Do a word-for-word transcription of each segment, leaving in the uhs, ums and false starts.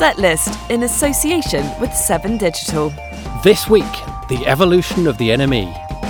Setlist in association with Seven Digital. This week, the evolution of the N M E.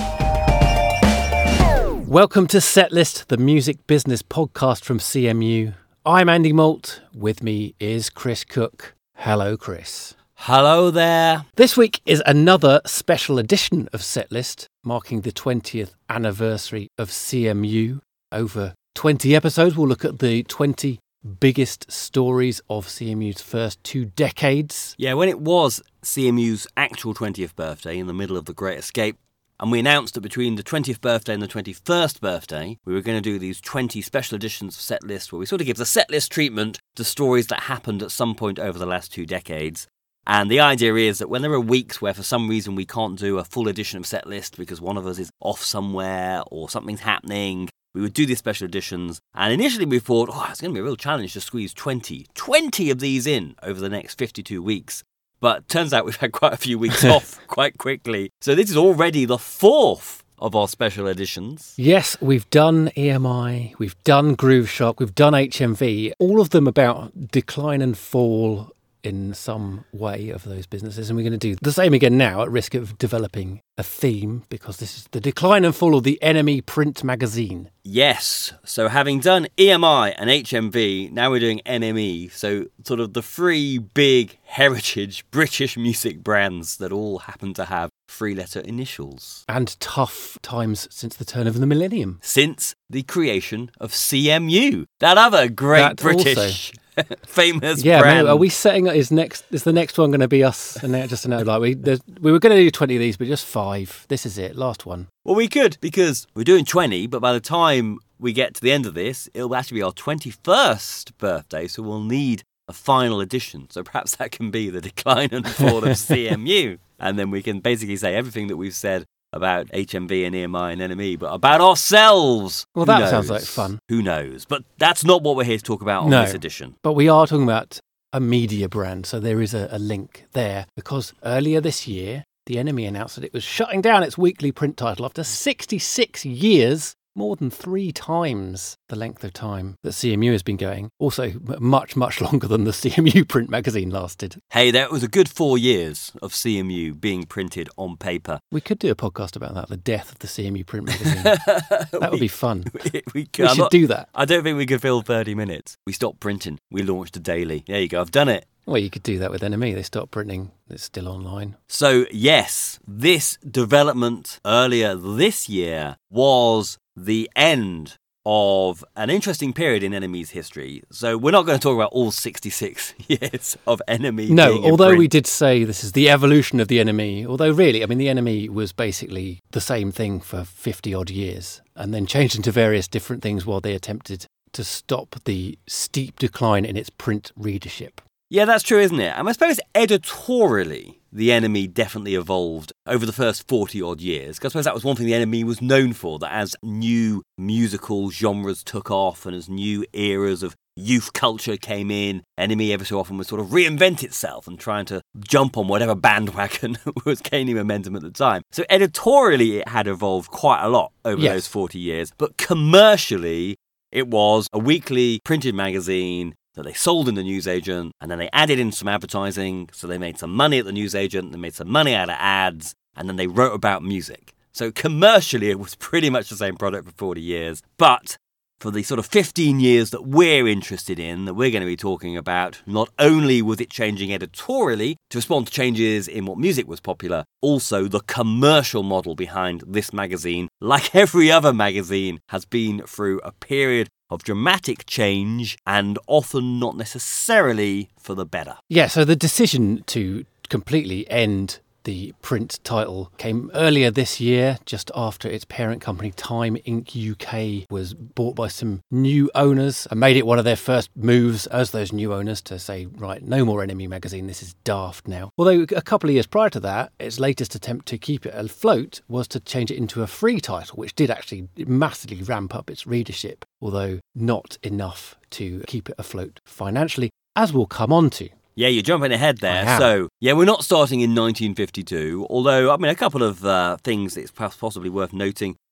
Welcome to Setlist, the music business podcast from C M U. I'm Andy Malt. With me is Chris Cook. Hello, Chris. Hello there. This week is another special edition of Setlist, marking the twentieth anniversary of C M U. Over twenty episodes, we'll look at the twenty biggest stories of C M U's first two decades. Yeah, when it was C M U's actual twentieth birthday in the middle of the Great Escape, and we announced that between the twentieth birthday and the twenty-first birthday, we were going to do these twenty special editions of Setlist where we sort of give the Setlist treatment to stories that happened at some point over the last two decades. And the idea is that when there are weeks where for some reason we can't do a full edition of Setlist because one of us is off somewhere or something's happening, we would do these special editions. And initially we thought, oh, it's going to be a real challenge to squeeze twenty, twenty of these in over the next fifty-two weeks. But turns out we've had quite a few weeks off quite quickly. So this is already the fourth of our special editions. Yes, we've done E M I, we've done Grooveshark, we've done H M V, all of them about decline and fall in some way of those businesses, and we're going to do the same again now at risk of developing a theme, because this is the decline and fall of the N M E print magazine. Yes, so having done E M I and H M V, now we're doing N M E, so sort of the three big heritage British music brands that all happen to have three-letter initials. And tough times since the turn of the millennium. Since the creation of C M U, that other great That British famous yeah, brand. Yeah, are we setting is next? Is the next one going to be us? And now just to know, like we we were going to do twenty of these, but just five. This is it, last one. Well, we could because we're doing twenty, but by the time we get to the end of this, it'll actually be our twenty-first birthday, so we'll need a final edition. So perhaps that can be the decline and fall of C M U, and then we can basically say everything that we've said about H M V and E M I and N M E, but about ourselves. Well, that sounds like fun. Who knows? But that's not what we're here to talk about on no, this edition. But we are talking about a media brand, so there is a, a link there. Because earlier this year, the N M E announced that it was shutting down its weekly print title after sixty-six years, more than three times the length of time that C M U has been going. Also, much, much longer than the C M U print magazine lasted. Hey, that was a good four years of C M U being printed on paper. We could do a podcast about that, the death of the C M U print magazine. That we, would be fun. We, we, we should not, do that. I don't think we could fill thirty minutes. We stopped printing. We launched a daily. There you go. I've done it. Well, you could do that with N M E. They stopped printing. It's still online. So, yes, this development earlier this year was the end of an interesting period in N M E's history. So we're not going to talk about all sixty-six years of N M E. No, being although in print. we did say this is the evolution of the N M E. Although really, I mean, the N M E was basically the same thing for fifty odd years and then changed into various different things while they attempted to stop the steep decline in its print readership. Yeah, that's true, isn't it? And I suppose editorially, the N M E definitely evolved over the first forty-odd years. Because I suppose that was one thing the N M E was known for, that as new musical genres took off and as new eras of youth culture came in, N M E every so often would sort of reinvent itself and trying to jump on whatever bandwagon was gaining momentum at the time. So editorially, it had evolved quite a lot over yes. those forty years. But commercially, it was a weekly printed magazine that they sold in the newsagent, and then they added in some advertising, so they made some money at the newsagent, they made some money out of ads, and then they wrote about music. So commercially, it was pretty much the same product for forty years, but for the sort of fifteen years that we're interested in, that we're going to be talking about, not only was it changing editorially to respond to changes in what music was popular, also the commercial model behind this magazine, like every other magazine, has been through a period of dramatic change and often not necessarily for the better. Yeah, so the decision to completely end the print title came earlier this year, just after its parent company Time Incorporated U K was bought by some new owners and made it one of their first moves as those new owners to say, right, no more N M E magazine, this is daft now. Although a couple of years prior to that, its latest attempt to keep it afloat was to change it into a free title, which did actually massively ramp up its readership, although not enough to keep it afloat financially, as we'll come on to. Yeah, you're jumping ahead there. So, yeah, we're not starting in nineteen fifty-two, although, I mean, a couple of uh, things that's possibly worth noting.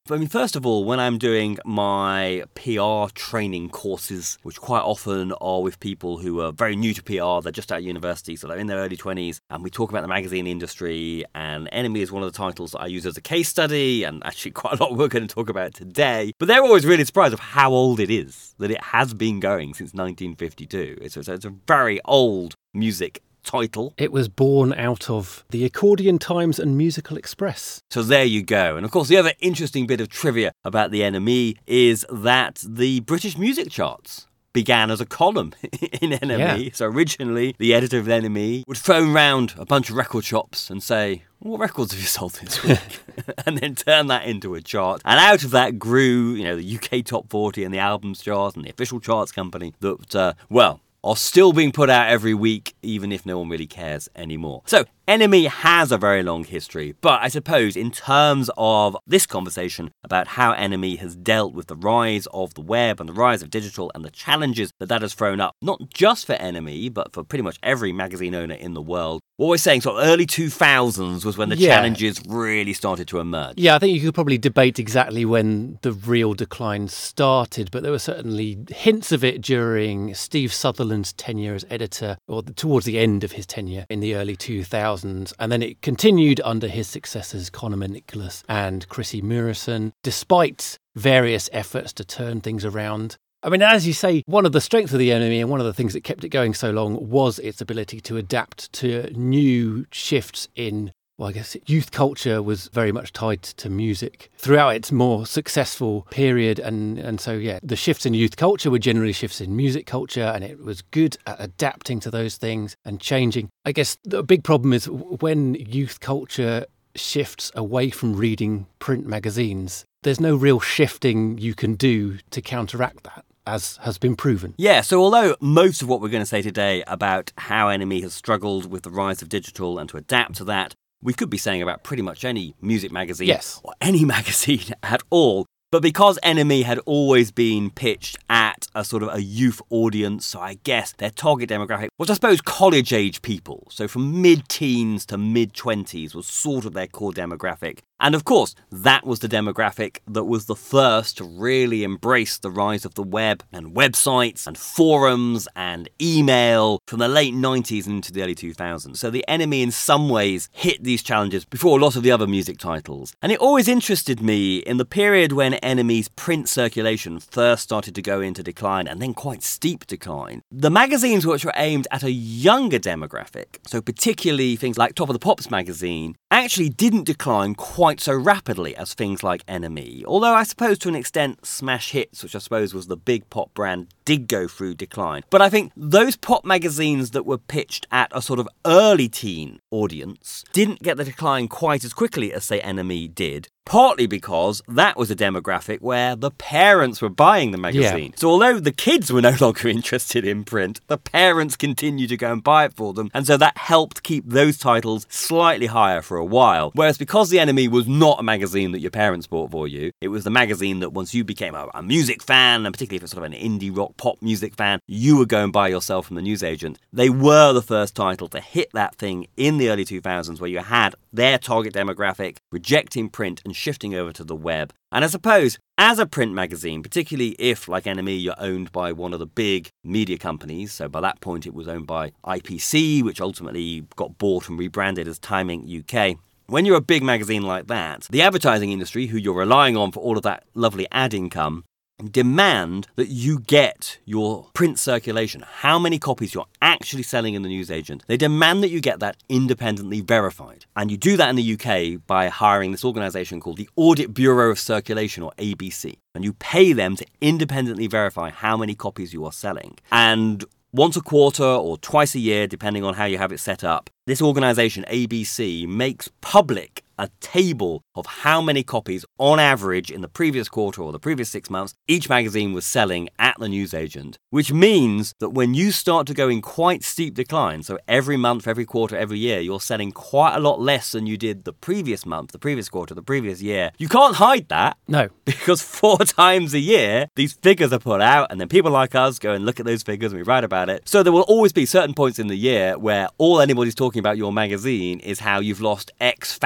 I mean, first of all, when I'm doing my P R training courses, which quite often are with people who are very new to P R, they're just out of university, so they're in their early twenties, and we talk about the magazine industry, and Enemy is one of the titles that I use as a case study, and actually quite a lot we're going to talk about today. But they're always really surprised of how old it is, that it has been going since nineteen fifty-two. It's, it's a very old music title. It was born out of the Accordion Times and Musical Express. So there you go. And of course, the other interesting bit of trivia about the N M E is that the British music charts began as a column in N M E. Yeah. So originally, the editor of N M E would phone round a bunch of record shops and say, what records have you sold this week? And then turn that into a chart. And out of that grew, you know, the U K Top forty and the albums chart and the official charts company that, uh, well, are still being put out every week, even if no one really cares anymore. So, N M E has a very long history, but I suppose in terms of this conversation about how N M E has dealt with the rise of the web and the rise of digital and the challenges that that has thrown up, not just for N M E, but for pretty much every magazine owner in the world, what we're saying, sort of early two thousands was when the Yeah. challenges really started to emerge. Yeah, I think you could probably debate exactly when the real decline started, but there were certainly hints of it during Steve Sutherland's tenure as editor, or towards the end of his tenure in the early two thousands. And then it continued under his successors, Conor McNicholas and Chrissy Murison, despite various efforts to turn things around. I mean, as you say, one of the strengths of the N M E and one of the things that kept it going so long was its ability to adapt to new shifts in, well, I guess youth culture was very much tied to music throughout its more successful period. And, and so, yeah, the shifts in youth culture were generally shifts in music culture, and it was good at adapting to those things and changing. I guess the big problem is when youth culture shifts away from reading print magazines, there's no real shifting you can do to counteract that, as has been proven. Yeah, so although most of what we're going to say today about how N M E has struggled with the rise of digital and to adapt to that, we could be saying about pretty much any music magazine Yes. or any magazine at all. But because N M E had always been pitched at a sort of a youth audience, so I guess their target demographic was, I suppose, college-age people. So from mid-teens to mid-twenties was sort of their core demographic. And of course, that was the demographic that was the first to really embrace the rise of the web and websites and forums and email from the late nineties and into the early two thousands. So the N M E in some ways hit these challenges before a lot of the other music titles. And it always interested me in the period when N M E's print circulation first started to go into decline and then quite steep decline. The magazines which were aimed at a younger demographic, so particularly things like Top of the Pops magazine, actually didn't decline quite so rapidly as things like N M E. Although I suppose to an extent Smash Hits, which I suppose was the big pop brand, did go through decline. But I think those pop magazines that were pitched at a sort of early teen audience didn't get the decline quite as quickly as, say, N M E did. Partly because that was a demographic where the parents were buying the magazine. Yeah. So although the kids were no longer interested in print, the parents continued to go and buy it for them. And so that helped keep those titles slightly higher for a while. Whereas because the N M E was not a magazine that your parents bought for you, it was the magazine that once you became a, a music fan, and particularly if it's sort of an indie rock pop music fan, you would go and buy yourself from the newsagent. They were the first title to hit that thing in the early two thousands where you had their target demographic rejecting print and shifting over to the web. And I suppose, as a print magazine, particularly if, like N M E, you're owned by one of the big media companies, so by that point it was owned by I P C, which ultimately got bought and rebranded as Time Inc U K. When you're a big magazine like that, the advertising industry, who you're relying on for all of that lovely ad income, demand that you get your print circulation, how many copies you're actually selling in the newsagent. They demand that you get that independently verified. And you do that in the U K by hiring this organisation called the Audit Bureau of Circulation, or A B C. And you pay them to independently verify how many copies you are selling. And once a quarter or twice a year, depending on how you have it set up, this organisation, A B C, makes public a table of how many copies, on average, in the previous quarter or the previous six months, each magazine was selling at the newsagent. Which means that when you start to go in quite steep decline, so every month, every quarter, every year, you're selling quite a lot less than you did the previous month, the previous quarter, the previous year, you can't hide that. No. Because four times a year, these figures are put out, and then people like us go and look at those figures and we write about it. So there will always be certain points in the year where all anybody's talking about your magazine is how you've lost X thousand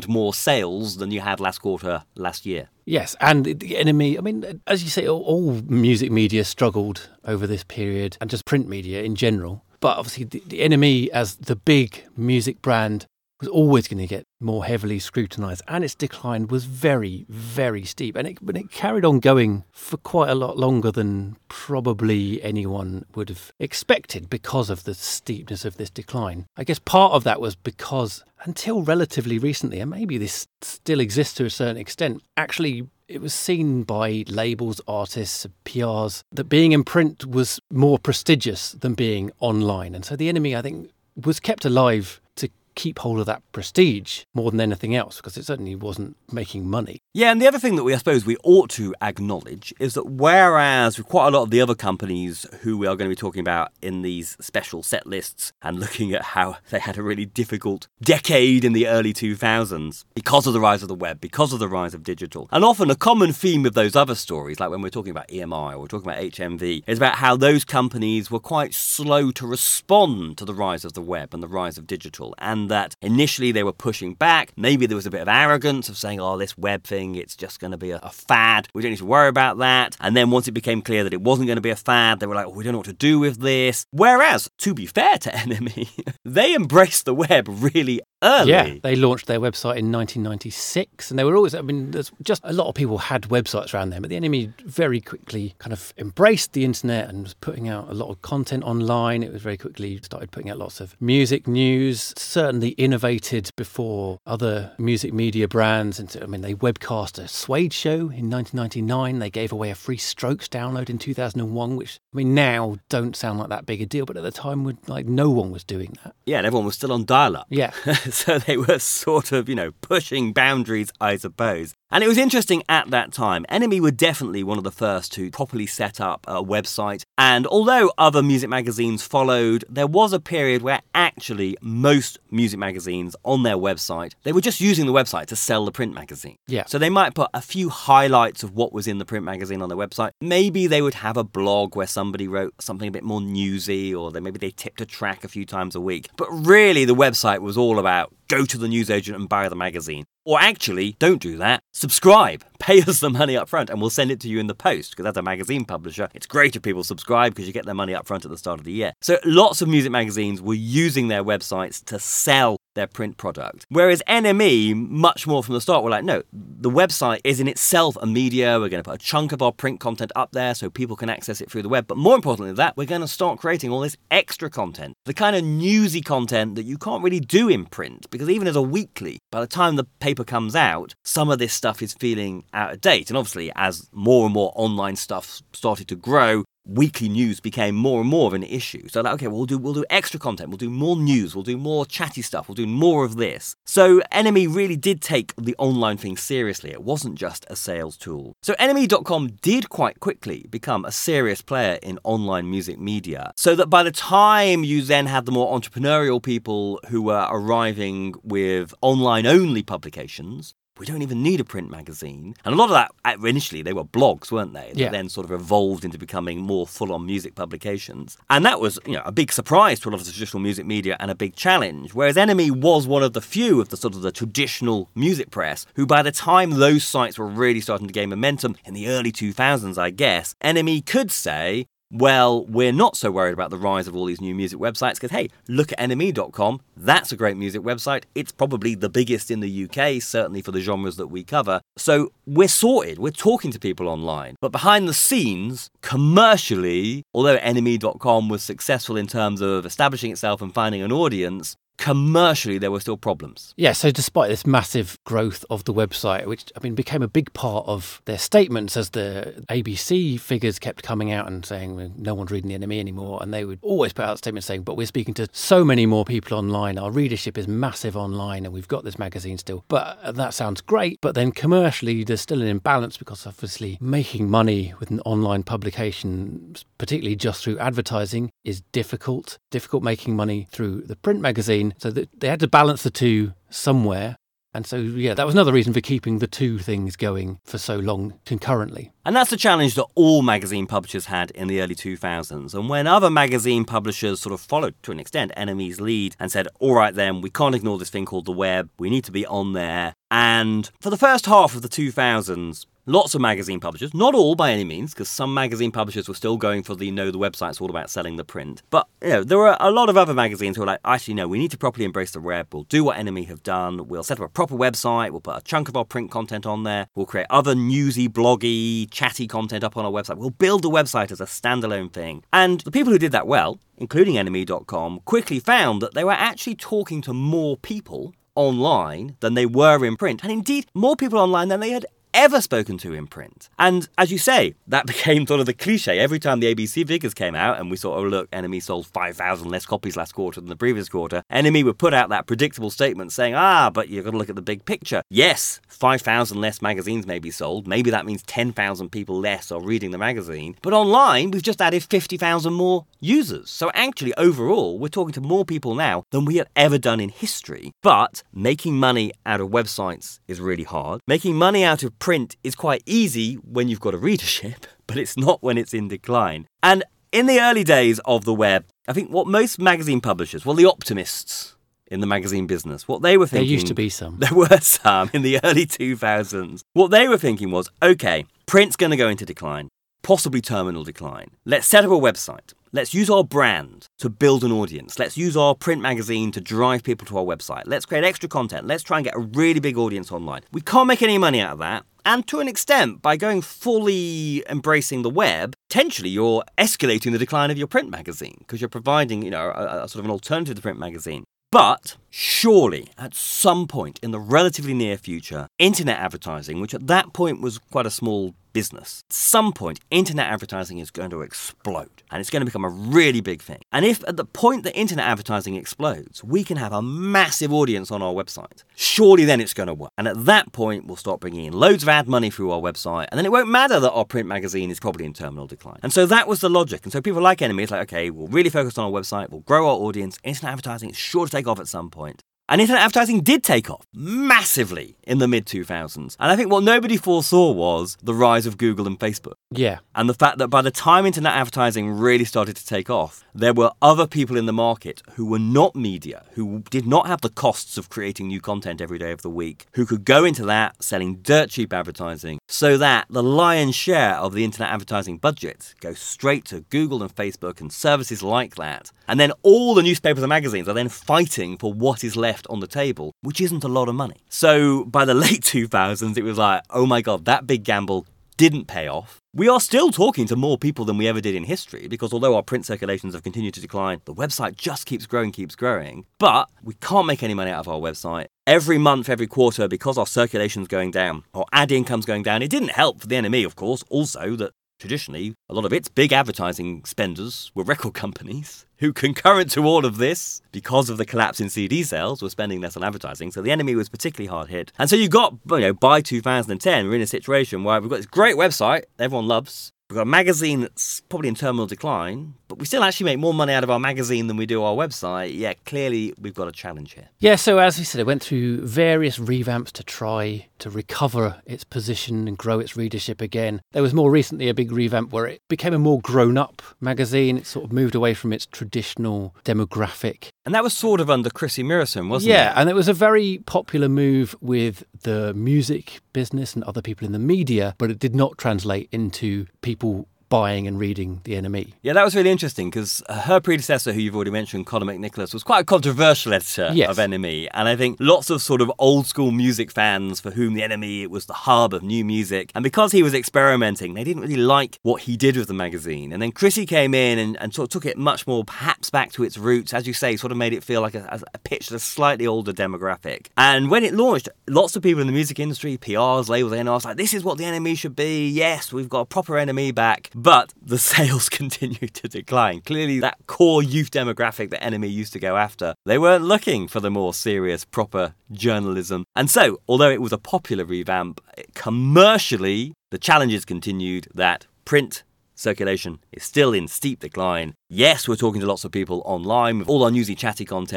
grand more sales than you had last quarter last year. Yes, and the enemy, I mean, as you say, all, all music media struggled over this period, and just print media in general. But obviously the, the enemy, as the big music brand, was always going to get more heavily scrutinised, and its decline was very, very steep. And it, but it carried on going for quite a lot longer than probably anyone would have expected because of the steepness of this decline. I guess part of that was because until relatively recently, and maybe this still exists to a certain extent, actually it was seen by labels, artists, P Rs, that being in print was more prestigious than being online. And so the enemy, I think, was kept alive to keep hold of that prestige more than anything else, because it certainly wasn't making money. Yeah, and the other thing that we, I suppose, we ought to acknowledge is that whereas quite a lot of the other companies who we are going to be talking about in these special set lists and looking at how they had a really difficult decade in the early two thousands because of the rise of the web, because of the rise of digital, and often a common theme of those other stories, like when we're talking about E M I or we're talking about H M V, is about how those companies were quite slow to respond to the rise of the web and the rise of digital, and that initially they were pushing back. Maybe there was a bit of arrogance of saying, oh, this web thing, it's just going to be a, a fad. We don't need to worry about that. And then once it became clear that it wasn't going to be a fad, they were like, oh, we don't know what to do with this. Whereas, to be fair to Enemy, they embraced the web really early. Yeah, they launched their website in nineteen ninety-six, and they were always, I mean, there's just a lot of people had websites around them, but the Enemy very quickly kind of embraced the internet and was putting out a lot of content online. It was very quickly started putting out lots of music news, certainly innovated before other music media brands. And I mean, they webcast a Suede show in nineteen ninety-nine. They gave away a free Strokes download in two thousand one, which, I mean, now don't sound like that big a deal, but at the time, would like no one was doing that. Yeah, and everyone was still on dial-up. Yeah. So they were sort of, you know, pushing boundaries, I suppose. And it was interesting at that time. Enemy were definitely one of the first to properly set up a website. And although other music magazines followed, there was a period where actually most music magazines on their website, they were just using the website to sell the print magazine. Yeah. So they might put a few highlights of what was in the print magazine on their website. Maybe they would have a blog where somebody wrote something a bit more newsy, or they, maybe they tipped a track a few times a week. But really, the website was all about go to the newsagent and buy the magazine. Or actually, don't do that. Subscribe. Pay us the money up front and we'll send it to you in the post, because as a magazine publisher, it's great if people subscribe because you get their money up front at the start of the year. So lots of music magazines were using their websites to sell their print product. Whereas N M E, much more from the start, were like, no, the website is in itself a media. We're going to put a chunk of our print content up there so people can access it through the web. But more importantly than that, we're going to start creating all this extra content, the kind of newsy content that you can't really do in print, because even as a weekly, by the time the paper comes out, some of this stuff is feeling out of date. And obviously, as more and more online stuff started to grow, weekly news became more and more of an issue. So like, okay, we'll do we'll do extra content, we'll do more news, we'll do more chatty stuff, we'll do more of this. So Enemy really did take the online thing seriously. It wasn't just a sales tool. So enemy dot com did quite quickly become a serious player in online music media, so that by the time you then had the more entrepreneurial people who were arriving with online-only publications, we don't even need a print magazine. And a lot of that, initially, they were blogs, weren't they? Yeah. That then sort of evolved into becoming more full-on music publications. And that was, you know, a big surprise to a lot of the traditional music media and a big challenge. Whereas Enemy was one of the few of the sort of the traditional music press who, by the time those sites were really starting to gain momentum in the early two thousands, I guess, Enemy could say, well, we're not so worried about the rise of all these new music websites because, hey, look at enemy dot com. That's a great music website. It's probably the biggest in the U K, certainly for the genres that we cover. So we're sorted. We're talking to people online. But behind the scenes, commercially, although enemy dot com was successful in terms of establishing itself and finding an audience, commercially, there were still problems. Yeah, so despite this massive growth of the website, which, I mean, became a big part of their statements as the A B C figures kept coming out and saying, well, no one's reading the Enemy anymore, and they would always put out statements saying, but we're speaking to so many more people online, our readership is massive online, and we've got this magazine still. But that sounds great, but then commercially, there's still an imbalance, because obviously making money with an online publication, particularly just through advertising, is difficult. Difficult making money through the print magazine. So that they had to balance the two somewhere. And so, yeah, that was another reason for keeping the two things going for so long concurrently. And that's the challenge that all magazine publishers had in the early two thousands. And when other magazine publishers sort of followed, to an extent, N M E's lead and said, all right then, we can't ignore this thing called the web, we need to be on there. And for the first half of the two thousands, lots of magazine publishers, not all by any means, because some magazine publishers were still going for the, no, the website's all about selling the print. But, you know, there were a lot of other magazines who were like, actually, no, we need to properly embrace the web. We'll do what N M E have done. We'll set up a proper website. We'll put a chunk of our print content on there. We'll create other newsy, bloggy, chatty content up on our website. We'll build the website as a standalone thing. And the people who did that well, including N M E dot com, quickly found that they were actually talking to more people online than they were in print. And indeed, more people online than they had ever spoken to in print. And as you say, that became sort of the cliche. Every time the A B C figures came out and we sort of, look, N M E sold five thousand less copies last quarter than the previous quarter, N M E would put out that predictable statement saying, ah, but you've got to look at the big picture. Yes, five thousand less magazines may be sold. Maybe that means ten thousand people less are reading the magazine. But online, we've just added fifty thousand more users. So actually, overall, we're talking to more people now than we have ever done in history. But making money out of websites is really hard. Making money out of print is quite easy when you've got a readership, but it's not when it's in decline. And in the early days of the web, I think what most magazine publishers, well, the optimists in the magazine business, what they were thinking... There used to be some. There were some in the early two thousands. What they were thinking was, okay, print's going to go into decline, possibly terminal decline. Let's set up a website. Let's use our brand to build an audience. Let's use our print magazine to drive people to our website. Let's create extra content. Let's try and get a really big audience online. We can't make any money out of that. And to an extent, by going fully embracing the web, potentially you're escalating the decline of your print magazine because you're providing, you know, a, a sort of an alternative to the print magazine. But surely, at some point in the relatively near future, internet advertising, which at that point was quite a small business, at some point, internet advertising is going to explode. And it's going to become a really big thing. And if at the point that internet advertising explodes, we can have a massive audience on our website, surely then it's going to work. And at that point, we'll start bringing in loads of ad money through our website. And then it won't matter that our print magazine is probably in terminal decline. And so that was the logic. And so people like N M E, it's like, okay, we'll really focus on our website. We'll grow our audience. Internet advertising is sure to take off at some point. And internet advertising did take off massively in the mid two thousands. And I think what nobody foresaw was the rise of Google and Facebook. Yeah. And the fact that by the time internet advertising really started to take off, there were other people in the market who were not media, who did not have the costs of creating new content every day of the week, who could go into that selling dirt cheap advertising so that the lion's share of the internet advertising budget goes straight to Google and Facebook and services like that. And then all the newspapers and magazines are then fighting for what is left on the table, which isn't a lot of money. So by the late two thousands, it was like, oh my God, that big gamble didn't pay off. We are still talking to more people than we ever did in history because although our print circulations have continued to decline, the website just keeps growing, keeps growing. But we can't make any money out of our website. Every month, every quarter, because our circulation's going down, our ad income's going down. It didn't help for the N M E, of course, also that traditionally, a lot of its big advertising spenders were record companies who, concurrent to all of this, because of the collapse in C D sales, were spending less on advertising. So the N M E was particularly hard hit. And so you got, you know, by two thousand ten, we're in a situation where we've got this great website everyone loves. We've got a magazine that's probably in terminal decline, but we still actually make more money out of our magazine than we do our website. Yeah, clearly we've got a challenge here. Yeah, so as we said, it went through various revamps to try to recover its position and grow its readership again. There was more recently a big revamp where it became a more grown-up magazine. It sort of moved away from its traditional demographic. And that was sort of under Chrissy Mirison, wasn't yeah, it? Yeah, and it was a very popular move with the music business and other people in the media, but it did not translate into people buying and reading the N M E. Yeah, that was really interesting because her predecessor, who you've already mentioned, Conor McNicholas, was quite a controversial editor yes. of N M E. And I think lots of sort of old school music fans for whom the N M E was the hub of new music. And because he was experimenting, they didn't really like what he did with the magazine. And then Chrissy came in and, and sort of took it much more perhaps back to its roots. As you say, sort of made it feel like a, a pitch to a slightly older demographic. And when it launched, lots of people in the music industry, P Rs, labels, A and Rs, like, this is what the N M E should be. Yes, we've got a proper N M E back. But the sales continued to decline. Clearly, that core youth demographic that N M E used to go after, they weren't looking for the more serious, proper journalism. And so, although it was a popular revamp, commercially, the challenges continued that print circulation is still in steep decline. Yes, we're talking to lots of people online with all our newsy, chatty content,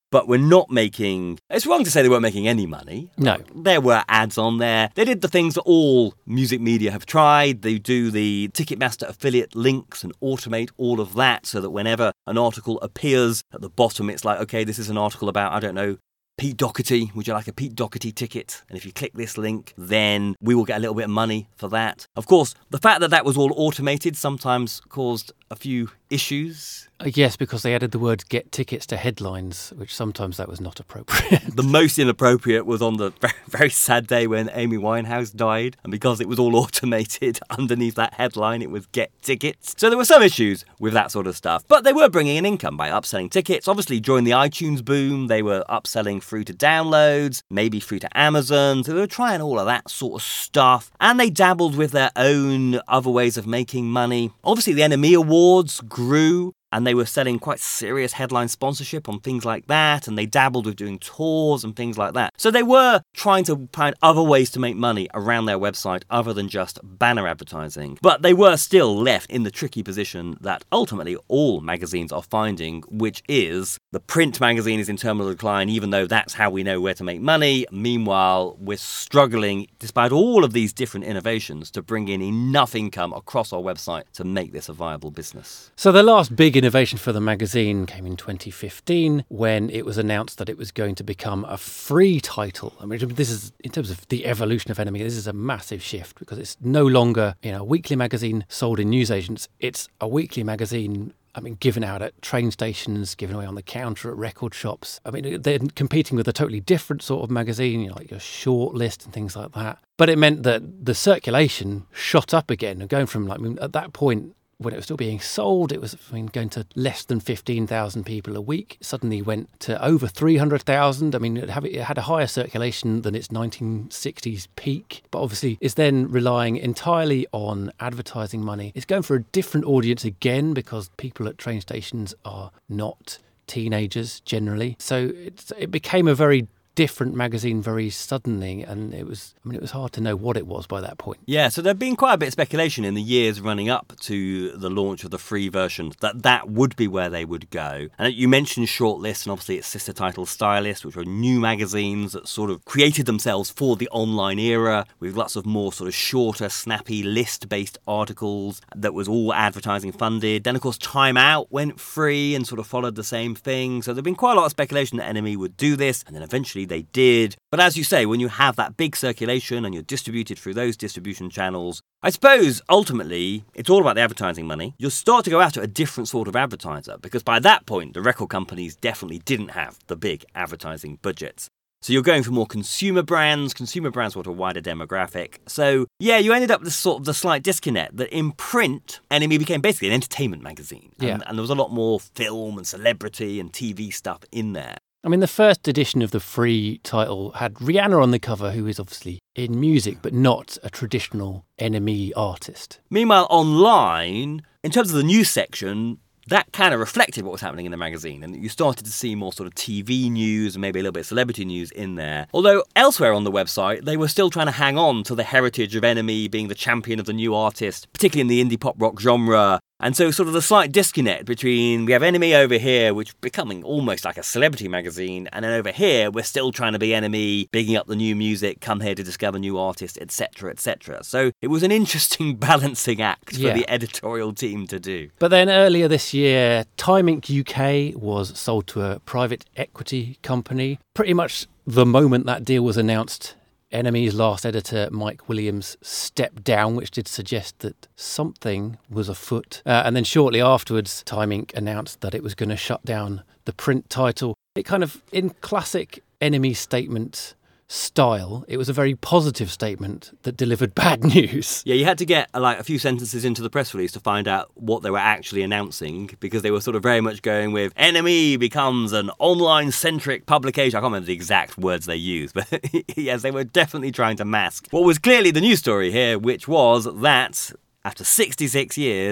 but we're not making... It's wrong to say they weren't making any money. No. There were ads on there. They did the things that all music media have tried. They do the Ticketmaster affiliate links and automate all of that so that whenever an article appears at the bottom, it's like, okay, this is an article about, I don't know, Pete Doherty, would you like a Pete Doherty ticket? And if you click this link, then we will get a little bit of money for that. Of course, the fact that that was all automated sometimes caused a few issues. Uh, yes, because they added the word get tickets to headlines, which sometimes that was not appropriate. The most inappropriate was on the very, very sad day when Amy Winehouse died. And because it was all automated underneath that headline, it was get tickets. So there were some issues with that sort of stuff. But they were bringing in income by upselling tickets. Obviously, during the iTunes boom, they were upselling through to downloads, maybe through to Amazon. So they were trying all of that sort of stuff. And they dabbled with their own other ways of making money. Obviously, the N M E Awards grew. And they were selling quite serious headline sponsorship on things like that, and they dabbled with doing tours and things like that. So they were trying to find other ways to make money around their website other than just banner advertising. But they were still left in the tricky position that ultimately all magazines are finding, which is the print magazine is in terminal decline, even though that's how we know where to make money. Meanwhile, we're struggling, despite all of these different innovations, to bring in enough income across our website to make this a viable business. So the last big innovation for the magazine came in twenty fifteen when it was announced that it was going to become a free title. I mean, this is, in terms of the evolution of N M E, this is a massive shift because it's no longer, you know, a weekly magazine sold in newsagents. It's a weekly magazine, I mean, given out at train stations, given away on the counter at record shops. I mean, they're competing with a totally different sort of magazine, you know, like your short list and things like that. But it meant that the circulation shot up again, and going from, like, I mean, at that point, when it was still being sold, it was, I mean, going to less than fifteen thousand people a week. Suddenly went to over three hundred thousand. I mean, it had a higher circulation than its nineteen sixties peak, but obviously is then relying entirely on advertising money. It's going for a different audience again because people at train stations are not teenagers generally. So it's, it became a very different magazine very suddenly, and it was, I mean, it was hard to know what it was by that point. Yeah, so there'd been quite a bit of speculation in the years running up to the launch of the free version that that would be where they would go. And you mentioned Shortlist and obviously its sister title Stylist, which were new magazines that sort of created themselves for the online era with lots of more sort of shorter, snappy list-based articles that was all advertising funded. Then, of course, Time Out went free and sort of followed the same thing. So there'd been quite a lot of speculation that N M E would do this, and then eventually they did. But as you say, when you have that big circulation and you're distributed through those distribution channels, I suppose ultimately it's all about the advertising money. You'll start to go after a different sort of advertiser because by that point the record companies definitely didn't have the big advertising budgets. So you're going for more consumer brands. Consumer brands want a wider demographic. So yeah, you ended up with sort of the slight disconnect that in print, N M E became basically an entertainment magazine. And, yeah. and there was a lot more film and celebrity and T V stuff in there. I mean, the first edition of the free title had Rihanna on the cover, who is obviously in music, but not a traditional N M E artist. Meanwhile, online, in terms of the news section, that kind of reflected what was happening in the magazine, and you started to see more sort of T V news and maybe a little bit of celebrity news in there. Although elsewhere on the website, they were still trying to hang on to the heritage of N M E being the champion of the new artist, particularly in the indie pop rock genre. And so sort of the slight disconnect between, we have N M E over here, which is becoming almost like a celebrity magazine, and then over here, we're still trying to be N M E, bigging up the new music, come here to discover new artists, et cetera, et cetera. So it was an interesting balancing act for yeah. the editorial team to do. But then earlier this year, Time Inc U K was sold to a private equity company. Pretty much the moment that deal was announced, N M E's last editor, Mike Williams, stepped down, which did suggest that something was afoot. Uh, and then shortly afterwards, Time Inc announced that it was going to shut down the print title. It kind of, in classic N M E statement style, it was a very positive statement that delivered bad news. Yeah, you had to get uh, like a few sentences into the press release to find out what they were actually announcing, because they were sort of very much going with N M E becomes an online-centric publication. I can't remember the exact words they used, but yes, they were definitely trying to mask what was clearly the news story here, which was that after sixty-six years,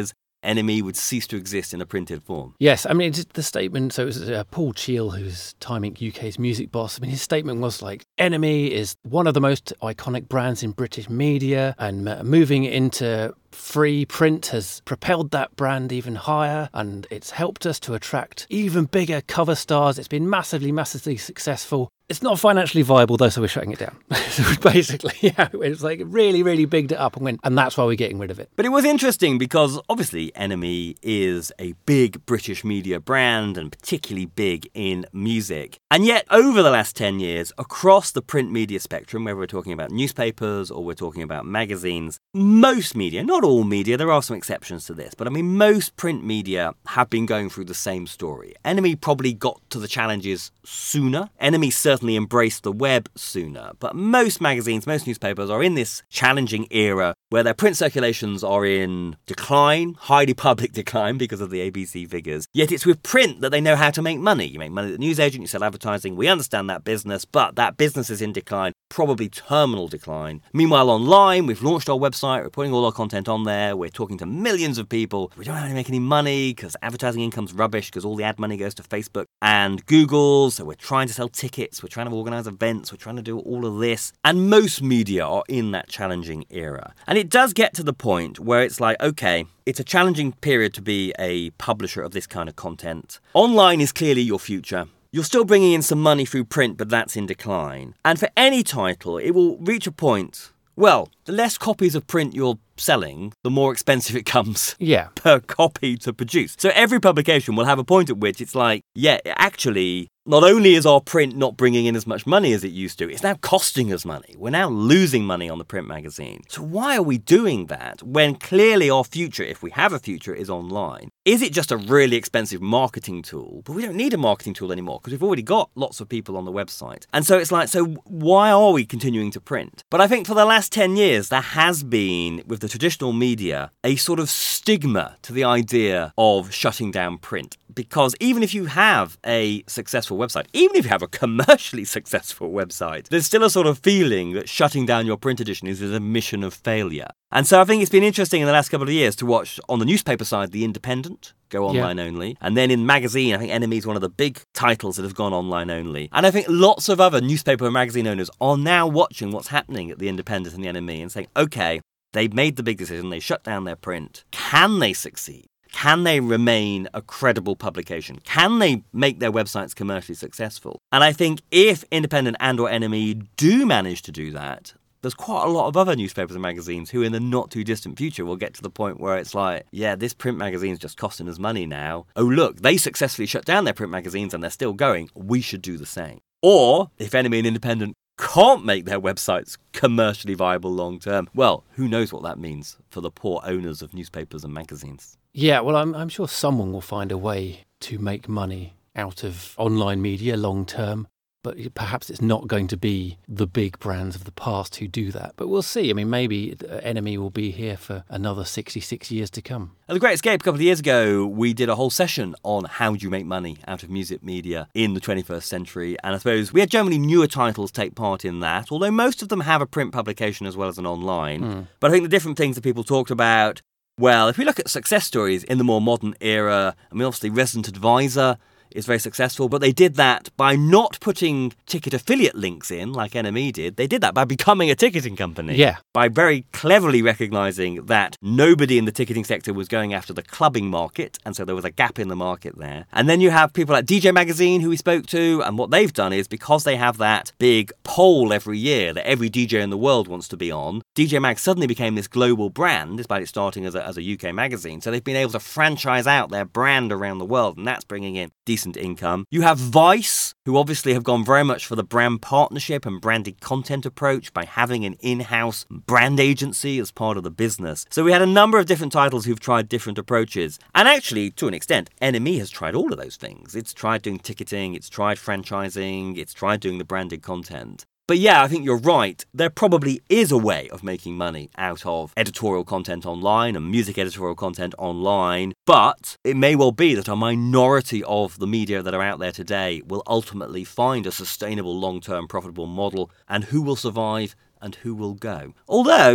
N M E would cease to exist in a printed form. Yes, I mean, it's the statement, so it was uh, Paul Cheall, who's Time Inc U K's music boss. I mean, his statement was like, N M E is one of the most iconic brands in British media, and uh, moving into free print has propelled that brand even higher, and it's helped us to attract even bigger cover stars. It's been massively, massively successful. It's not financially viable though, so we're shutting it down. So basically, yeah, it was like really, really bigged it up and went, and that's why we're getting rid of it. But it was interesting because obviously N M E is a big British media brand and particularly big in music. And yet over the last ten years, across the print media spectrum, whether we're talking about newspapers or we're talking about magazines, most media, not all media, there are some exceptions to this, but I mean most print media have been going through the same story. N M E probably got to the challenges sooner. N M E certainly embraced the web sooner, but most magazines, most newspapers are in this challenging era where their print circulations are in decline, highly public decline because of the A B C figures. Yet it's with print that they know how to make money. You make money at the newsagent, you sell advertising, we understand that business, but that business is in decline, probably terminal decline. Meanwhile, online, we've launched our website, we're putting all our content on there, we're talking to millions of people. We don't have to make any money because advertising income's rubbish because all the ad money goes to Facebook and Google, so we're trying to sell tickets, we're trying to organise events, we're trying to do all of this. And most media are in that challenging era. And it does get to the point where it's like, okay, it's a challenging period to be a publisher of this kind of content. Online is clearly your future. You're still bringing in some money through print, but that's in decline. And for any title, it will reach a point, well, the less copies of print you're selling, the more expensive it comes Yeah. per copy to produce. So every publication will have a point at which it's like, yeah, actually, not only is our print not bringing in as much money as it used to, it's now costing us money. We're now losing money on the print magazine. So why are we doing that when clearly our future, if we have a future, is online? Is it just a really expensive marketing tool? But we don't need a marketing tool anymore because we've already got lots of people on the website. And so it's like, so why are we continuing to print? But I think for the last ten years, there has been, with the traditional media, a sort of stigma to the idea of shutting down print. Because even if you have a successful website, even if you have a commercially successful website, there's still a sort of feeling that shutting down your print edition is a mission of failure. And so I think it's been interesting in the last couple of years to watch, on the newspaper side, The Independent go online yeah. only. And then in magazine, I think N M E is one of the big titles that have gone online only. And I think lots of other newspaper and magazine owners are now watching what's happening at The Independent and the N M E and saying, okay, they've made the big decision, they shut down their print. Can they succeed? Can they remain a credible publication? Can they make their websites commercially successful? And I think if Independent and or N M E do manage to do that, there's quite a lot of other newspapers and magazines who in the not too distant future will get to the point where it's like, yeah, this print magazine's just costing us money now. Oh, look, they successfully shut down their print magazines and they're still going. We should do the same. Or if N M E and Independent can't make their websites commercially viable long term, well, who knows what that means for the poor owners of newspapers and magazines. Yeah, well, I'm, I'm sure someone will find a way to make money out of online media long term, but perhaps it's not going to be the big brands of the past who do that. But we'll see. I mean, maybe N M E will be here for another sixty-six years to come. At The Great Escape a couple of years ago, we did a whole session on how do you make money out of music media in the twenty-first century. And I suppose we had generally newer titles take part in that, although most of them have a print publication as well as an online. Mm. But I think the different things that people talked about, well, if we look at success stories in the more modern era, I mean, obviously Resident Advisor is very successful, but they did that by not putting ticket affiliate links in like N M E did. They did that by becoming a ticketing company. Yeah. By very cleverly recognising that nobody in the ticketing sector was going after the clubbing market, and so there was a gap in the market there. And then you have people like D J Magazine, who we spoke to, and what they've done is, because they have that big poll every year that every D J in the world wants to be on, D J Mag suddenly became this global brand, despite it starting as a, as a U K magazine. So they've been able to franchise out their brand around the world, and that's bringing in decent income. You have Vice, who obviously have gone very much for the brand partnership and branded content approach by having an in-house brand agency as part of the business. So we had a number of different titles who've tried different approaches. And actually, to an extent, N M E has tried all of those things. It's tried doing ticketing, it's tried franchising, it's tried doing the branded content. But yeah, I think you're right. There probably is a way of making money out of editorial content online and music editorial content online, but it may well be that a minority of the media that are out there today will ultimately find a sustainable, long-term, profitable model, and who will survive and who will go. Although,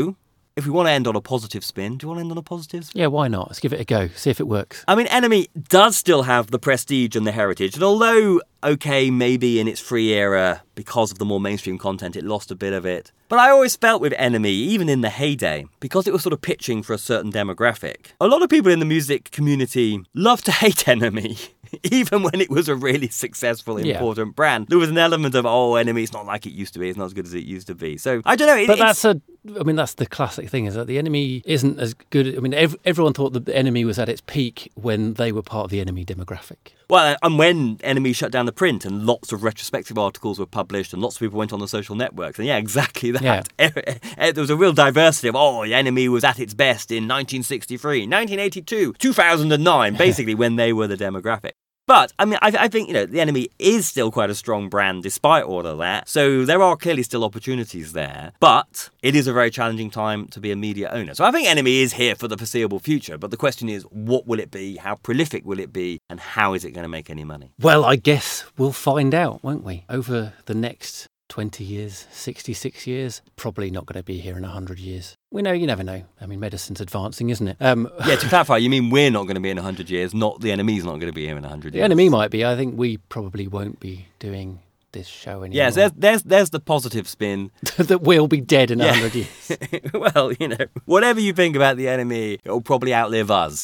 if we want to end on a positive spin, do you want to end on a positive spin? Yeah, why not? Let's give it a go. See if it works. I mean, Enemy does still have the prestige and the heritage. And although, okay, maybe in its free era, because of the more mainstream content, it lost a bit of it. But I always felt with Enemy, even in the heyday, because it was sort of pitching for a certain demographic, a lot of people in the music community loved to hate Enemy. Even when it was a really successful, important yeah. brand, there was an element of, oh, Enemy, it's not like it used to be. It's not as good as it used to be. So, I don't know. It, but that's a, I mean, that's the classic thing, is that the Enemy isn't as good. I mean, ev- everyone thought that the Enemy was at its peak when they were part of the Enemy demographic. Well, and when Enemy shut down the print and lots of retrospective articles were published and lots of people went on the social networks, and yeah, exactly that. Yeah. There was a real diversity of, oh, the Enemy was at its best in nineteen sixty-three, nineteen eighty-two, two thousand nine, basically when they were the demographic. But, I mean, I, I think, you know, the Enemy is still quite a strong brand despite all of that. So there are clearly still opportunities there. But it is a very challenging time to be a media owner. So I think Enemy is here for the foreseeable future. But the question is, what will it be? How prolific will it be? And how is it going to make any money? Well, I guess we'll find out, won't we? Over the next twenty years, sixty-six years, probably not going to be here in one hundred years. We know, you never know. I mean, medicine's advancing, isn't it? Um, yeah, to clarify, you mean we're not going to be in one hundred years, not the Enemy's not going to be here in one hundred years? The Enemy might be. I think we probably won't be doing this show anymore. Yes, there's, there's, there's the positive spin. That we'll be dead in yeah. one hundred years. Well, you know, whatever you think about the Enemy, it'll probably outlive us,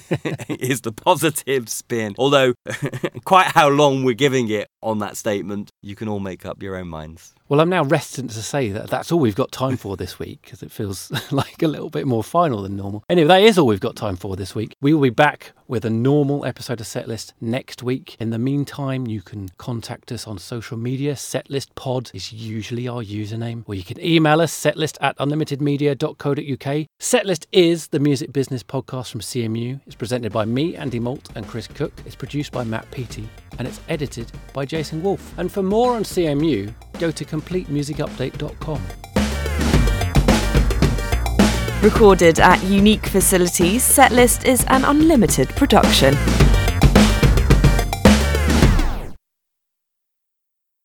is the positive spin. Although, quite how long we're giving it on that statement, you can all make up your own minds. Well, I'm now reticent to say that that's all we've got time for this week, because it feels like a little bit more final than normal. Anyway, that is all we've got time for this week. We will be back with a normal episode of Setlist next week. In the meantime, you can contact us on social media. SetlistPod is usually our username. Or you can email us, setlist at unlimitedmedia dot co dot uk. Setlist is the music business podcast from C M U. It's presented by me, Andy Malt, and Chris Cook. It's produced by Matt Peaty, and it's edited by Jason Wolfe. And for more on C M U, go to complete music update dot com. Recorded at unique facilities, Setlist is an Unlimited production.